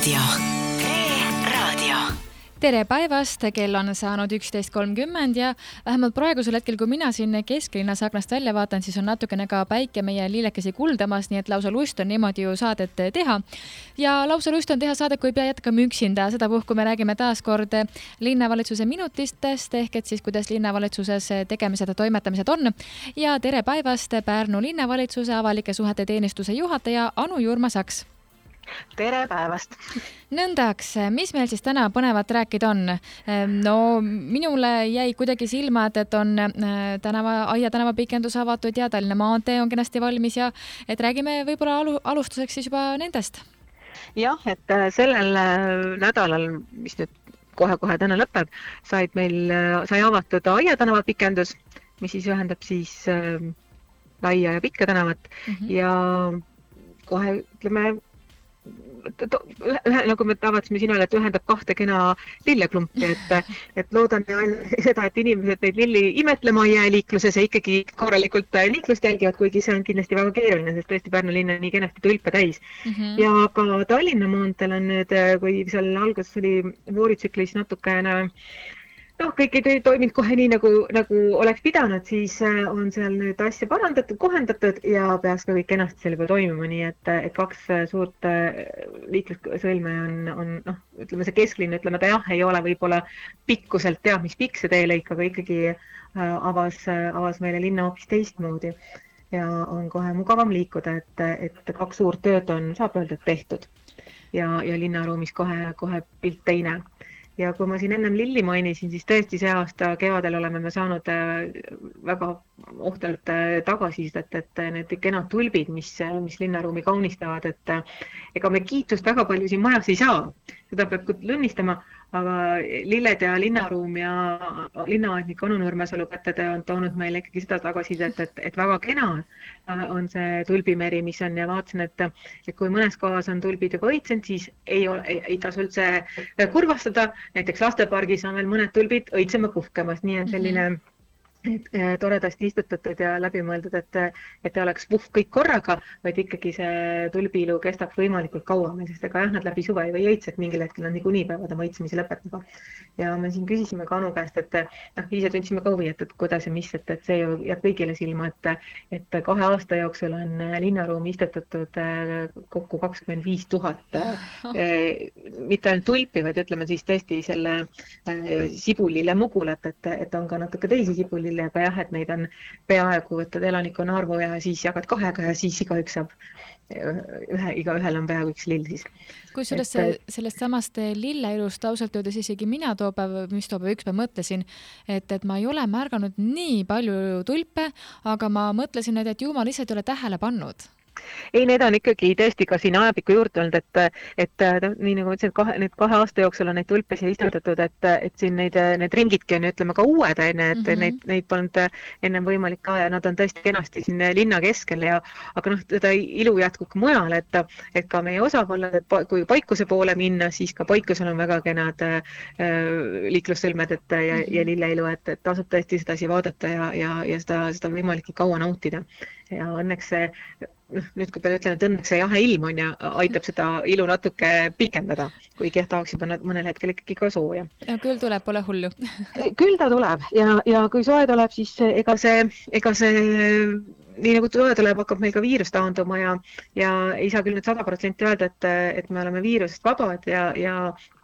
Tere päevast, kell on saanud 11.30 ja vähemalt praegusel hetkel, kui mina siin kesklinnas aknast välja vaatan, siis on natukene ka päike meie lillekesi kuldamas, nii et lausa lust on niimoodi ju saadet teha. Ja lausa lust on teha saadet, kui ei pea jätkama üksinda. Seda puhku me räägime taas kord linnavalitsuse minutistest, ehk et siis kuidas linnavalitsuses tegemised ja toimetamised on. Ja tere päevast, Pärnu linnavalitsuse avalike suhete teenistuse juhataja Anu Jurma-Saks. Tere päevast! Nõndaks, mis meil siis täna põnevat rääkida on? No, minule jäi kuidagi silma, et on Aia tänava pikendus avatud ja Tallinna maantee on kenasti valmis ja et räägime võib-olla alustuseks siis juba nendest. Jah, et sellel nädalal, mis nüüd kohe täna lõpeb, sai avatud Aia tänava pikendus, mis siis ühendab siis Laia ja Pikka tänavat ja kohe ütleme nagu me tahtsime sinu öelda, et ühendab kahte kena lilleklumpi, et loodan seda, et inimesed neid lilli imetlema ei jää liikluses ja ikkagi korralikult liiklust jälgivad, kuigi see on kindlasti väga keeruline, sest tõesti Pärnu linn on nii kenasti tulpe täis. Ja ka Tallinna maanteel on nüüd, kui seal alguses oli vooritsüklis natukene kõik ei toiminud kohe nii, nagu oleks pidanud, siis on seal nüüd asja parandatud, kohendatud ja peaks ka kõik kenasti selle peal toimima, nii et kaks suurt liiklussõlme on ütleme see kesklinn, ütleme ta jah, ei ole võib-olla pikkuselt teab, mis pikk see teelõik, aga ikkagi avas meile linna hoopis teistmoodi ja on kohe mugavam liikuda, et kaks suurt tööd on, saab öelda, tehtud ja linnaruumis kohe pilt teine. Ja kui ma siin ennem lilli mainisin, siis tõesti see aasta kevadel oleme me saanud väga ohtelt tagasisidet, et need kenad tulbid, mis linnaruumi kaunistavad, et ega me kiitust väga palju siin majas ei saa. Seda peab tunnistama, aga lilled ja linnaruum ja linnaaednik Anu Nurmesalu kätede on toonud meile ikkagi seda tagasisidet, et väga kena on see tulbimeri, mis on ja vaatasin, et kui mõnes kohas on tulbid juba õitsenud, siis ei tasu üldse kurvastada. Näiteks lastepargis on veel mõned tulbid õitsema puhkemas, nii on selline toredasti istutatud ja läbimõeldud, et ei oleks puhk kõik korraga, vaid ikkagi see tulbiilu kestaks võimalikult kaua, sest ega jah, nad läbi suve ei või õitse, et mingil hetkel nad niikuinii peavad oma õitsemise lõpetama. Ja me siin küsisime ka Anu käest, et ise tundsime ka huvi, et kuidas ja mis, et see ju jääb kõigile silma, et 2 aasta jooksul on linnaruumi istutatud kokku 25,000 mitte ainult tulpi, vaid ütleme siis tõesti selle sibulile mugulat, et on ka natuke teisi sibulile, aga jah, et neid on peaaegu võtad elanikkonna arvu ja siis jagad 2 ja siis igaüks saab, igaühel on peaaegu üks lill siis. Kui sellest samast lilleilust ausalt öeldes isegi mina ükspäev mõtlesin, et ma ei ole märganud nii palju tulpe, aga ma mõtlesin, et jumal lihtsalt ei ole tähele pannud. Ei, need on ikkagi tõesti ka siin ajapikku juurde olnud, et nii nagu ütlesin, et need 2 aasta jooksul on neid tulpe siia istutatud, et siin need ringidki on, ütleme ka uued, et neid polnud ennem võimalik ka ja nad on tõesti kenasti siin linna keskel aga teda ilu jätkub mujal, et ka meie osavallad, et kui Paikuse poole minna, siis ka Paikusel on väga kenad liiklussõlmed ja lilleilu, et tasub tõesti seda siia vaadata ja seda võimalik kaua nautida. Ja õnneks see, nüüd kui peale ütlen, et õnneks see jahe ilm on ja aitab seda ilu natuke pikendada, kuigi tahaks juba mõnel hetkel ikkagi ka sooja. Ja küll tuleb, pole hullu. Küll ta tuleb ja kui soe tuleb, siis ega see nii nagu soe tuleb, hakkab meil ka viirus taanduma ja ei saa küll nüüd 100% öelda, et me oleme viirusest vabad ja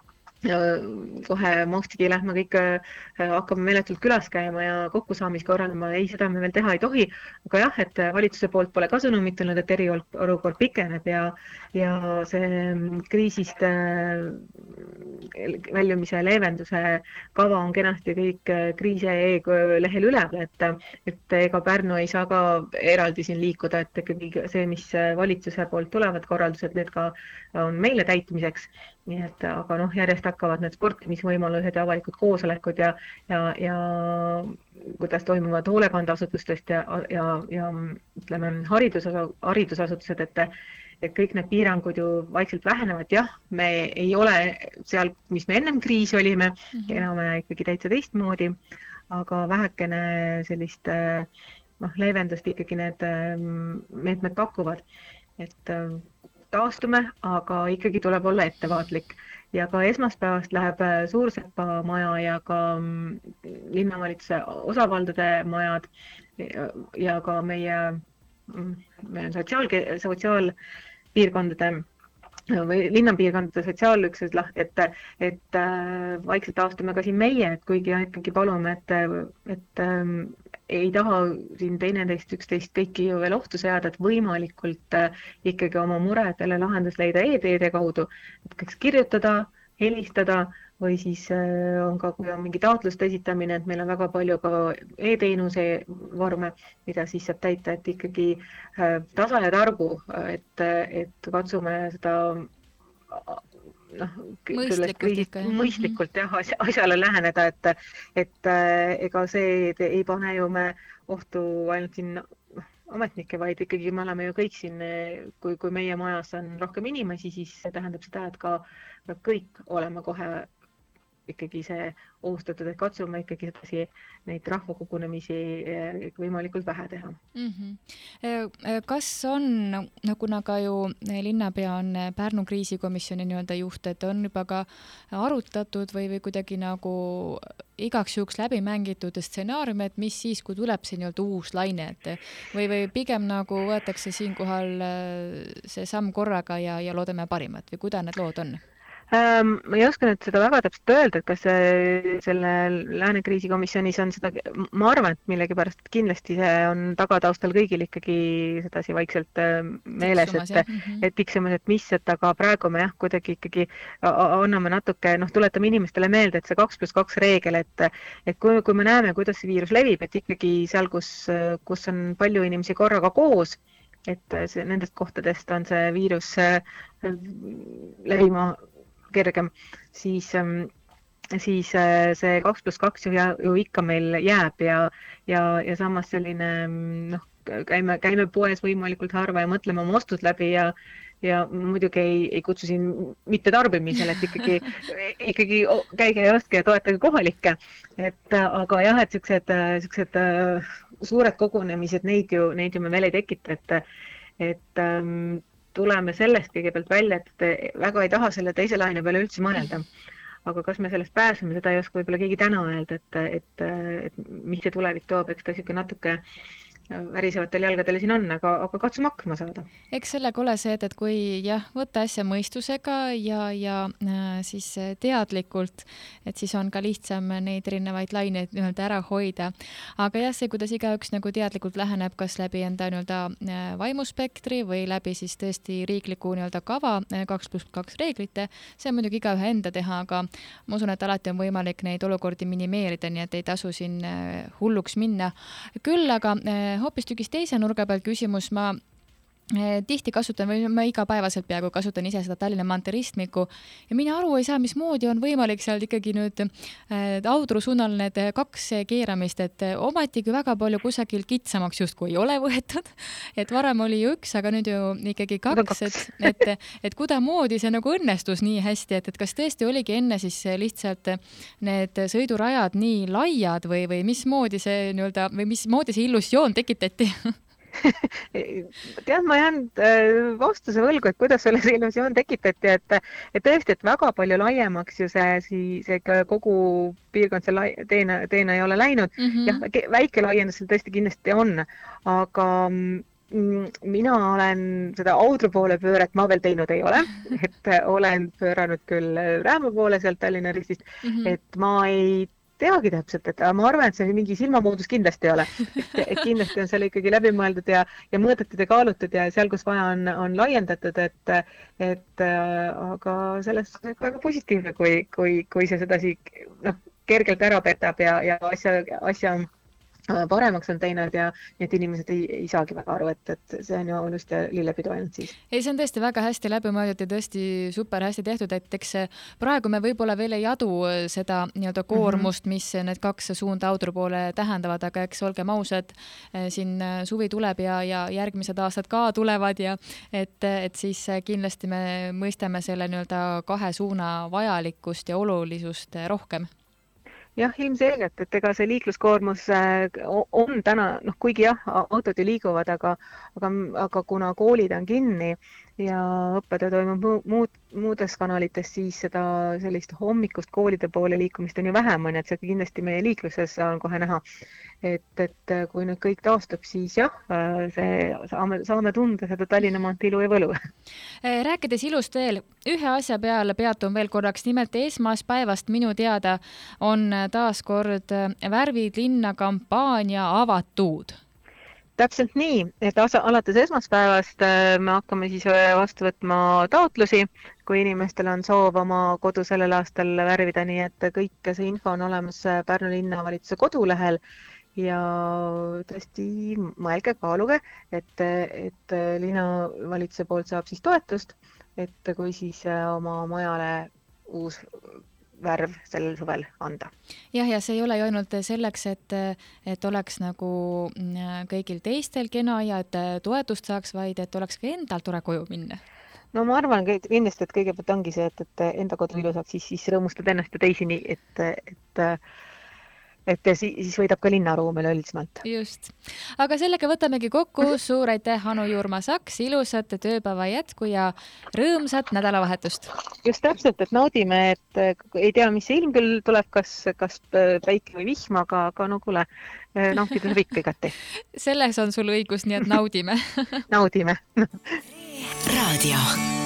kohe maustigi lähme kõik hakkame meeletult külas käima ja kokkusaamist korraldama. Ei, seda me veel teha ei tohi, aga jah, et valitsuse poolt pole ka sõnumit tulnud, et eriolukord pikeneb ja see kriisist väljumise leevenduse kava on kenasti kõik kriisi.ee lehel üleval, et ega Pärnu ei saa ka eraldi siin liikuda, et ikkagi see, mis valitsuse poolt tulevad korraldused, need ka on meile täitmiseks. Nii et, aga järjest hakkavad need sportimisvõimalused ja avalikud koosolekud ja kuidas toimuvad hoolekandeasutustest ja ütleme haridusasutused, et kõik need piirangud ju vaikselt vähenevad. Jah, me ei ole seal, mis me ennem kriisi olime, elame ikkagi täitsa teistmoodi, aga vähekene sellist leevendust ikkagi need meetmed pakuvad. Et taastume, aga ikkagi tuleb olla ettevaatlik. Ja ka esmaspäevast läheb Suursepa maja ja ka linnavalitsuse osavaldade majad ja ka meie sotsiaalpiirkondade või linnapiirkondade sotsiaalüksused lahti, et vaikselt taastume ka siin meie, et kuigi ikkagi palume, et ei taha siin teineteist üksteist kõiki ju veel ohtu seada, et võimalikult ikkagi oma muredele lahendus leida e-teede kaudu, et kas kirjutada, helistada või siis on ka, kui on mingi taotluste esitamine, et meil on väga palju ka e-teenuse vorme, mida siis saab täita, et ikkagi tasa ja targu, et katsume seda mõistlikult asjale läheneda, et ega see ei pane ju me ohtu ainult siin ametnikke, vaid ikkagi me oleme ju kõik siin, kui meie majas on rohkem inimesi, siis see tähendab seda, et ka kõik oleme kohe ikkagi see ohustatud, et katsume ikkagi neid rahvakogunemisi võimalikult vähe teha. Kas on, kuna ka ju linnapea on Pärnu kriisikomisjoni nii-öelda juht, et on juba ka arutatud või kuidagi nagu igaks juhuks läbi mängitud stsenaarium, et mis siis, kui tuleb see nii-öelda uus laine, või pigem nagu võetakse siinkohal see samm korraga ja loodame parimat või kuidas need lood on? Ma ei oska nüüd seda väga täpselt öelda, et kas selle Lääne kriisikomisjonis on seda, ma arvan, et millegipärast kindlasti see on tagataustal kõigil ikkagi sedasi vaikselt meeles, et tiksumas, et mis, aga praegu me kuidagi ikkagi anname natuke, tuletame inimestele meelde, et see 2+2 reegel, et kui me näeme, kuidas see viirus levib, et ikkagi seal, kus on palju inimesi korraga koos, et nendest kohtadest on see viirus levima kergem, siis see 2+2 ju ikka meil jääb ja samas selline, käime poes võimalikult harva ja mõtleme oma ostud läbi ja muidugi ei kutsu siin mitte tarbimisel, et ikkagi käige ja ostke ja toetage kohalikke. Aga jah, et siuksed suured kogunemised, neid ju me veel ei tekita, et tuleme sellest kõigepealt välja, et väga ei taha selle teise laine peale üldse mõelda. Aga kas me sellest pääseme, seda ei oska võib-olla keegi täna öelda, et mis see tulevik toob, eks ta natuke värisevatel jalgadel siin on, aga katsume hakkama saada. Eks sellega ole see, et kui võtta asja mõistusega ja siis teadlikult, et siis on ka lihtsam neid erinevaid laineid ära hoida. Aga see, kuidas igaüks nagu teadlikult läheneb, kas läbi enda vaimuspektri või läbi siis tõesti riikliku kava 2+2 reeglite, see on muidugi igaühe enda teha, aga ma usun, et alati on võimalik neid olukordi minimeerida, nii et ei tasu siin hulluks minna. Küll aga hoopistükkis teise nurga peal küsimus, ma tihti kasutan või ma igapäevaselt peaaegu kasutan ise seda Tallinna maantee ristmikku ja mina aru ei saa, mismoodi on võimalik seal ikkagi nüüd Audru suunal need 2 keeramist, et omatigi väga palju kusagil kitsamaks justkui ei ole võetud, et varem oli ju 1, aga nüüd ju ikkagi 2, et kuidamoodi see nagu õnnestus nii hästi, et kas tõesti oligi enne siis lihtsalt need sõidurajad nii laiad või mismoodi see või mismoodi see illusioon tekitati? Tead, ma jään vastuse võlgu, et kuidas selle illusioon tekitati, et tõesti, et väga palju laiemaks ju see kogu piirkond see teena ei ole läinud. Jah, väike laiendus seal tõesti kindlasti on, aga mina olen seda Audru poole pööret ma veel teinud ei ole, et olen pööranud küll Rääma poole sealt Tallinna ristist, et ma ei teagi täpselt, et ma arvan, et see mingi silmamoodus kindlasti ei ole. Et kindlasti on seal ikkagi läbimõeldud ja mõõdetud ja kaalutud ja seal, kus vaja on laiendatud, aga sellest on väga positiivne, kui see sedasi kergelt ära petab ja asja paremaks on teinud ja need inimesed ei saagi väga aru, et see on ju just lillepidu ainult siis. Ei, see on tõesti väga hästi läbimõeldud ja tõesti super hästi tehtud, et eks praegu me võib-olla veel ei adu seda koormust, mis need 2 suunda Audru poole tähendavad, aga eks olgem ausad, siin suvi tuleb ja järgmised aastad ka tulevad ja et siis kindlasti me mõistame selle 2 suuna vajalikkust ja olulisust rohkem. Jah, ilmselgelt, et ega see liikluskoormus on täna, kuigi autod ju liiguvad, aga kuna koolid on kinni ja õppetöö toimub muudes kanalites, siis seda sellist hommikust koolide poole liikumist on ju vähem, et see kindlasti meie liikluses on kohe näha. Et kui nüüd kõik taastub, siis jah, saame tunda seda Tallinna maantee ilu ja võlu. Rääkides ilust veel, ühe asja peale peatun veel korraks, nimelt esmaspäevast minu teada on taas kord Värvid linna kampaania avatud. Täpselt nii, et alates esmaspäevast me hakkame siis vastu võtma taotlusi, kui inimestel on soov oma kodu sellel aastal värvida, nii et kõik see info on olemas Pärnu linnavalitsuse kodulehel ja tõesti mõelge, kaaluge, et linnavalitsuse poolt saab siis toetust, et kui siis oma majale uus värv sellel suvel anda. Ja see ei ole ju ainult selleks, et oleks nagu kõigil teistel kena ja et toetust saaks, vaid et oleks ka endal tore koju minna. No ma arvan kindlasti, et kõigepealt ongi see, et enda kodu ilu saaks siis rõõmustada ennast ja teisi nii, et siis võidab ka linnaruum üleüldisemalt. Just. Aga sellega võtamegi kokku. Suur aitäh, Anu Juurma-Saks, ilusat tööpäeva jätku ja rõõmsat nädalavahetust. Just täpselt, et naudime, et ei tea, mis ilm küll tuleb, kas päike või vihm, aga no kuule, nautida saab ikka igati. Selles on sul õigus, nii et naudime. Naudime. Raadio.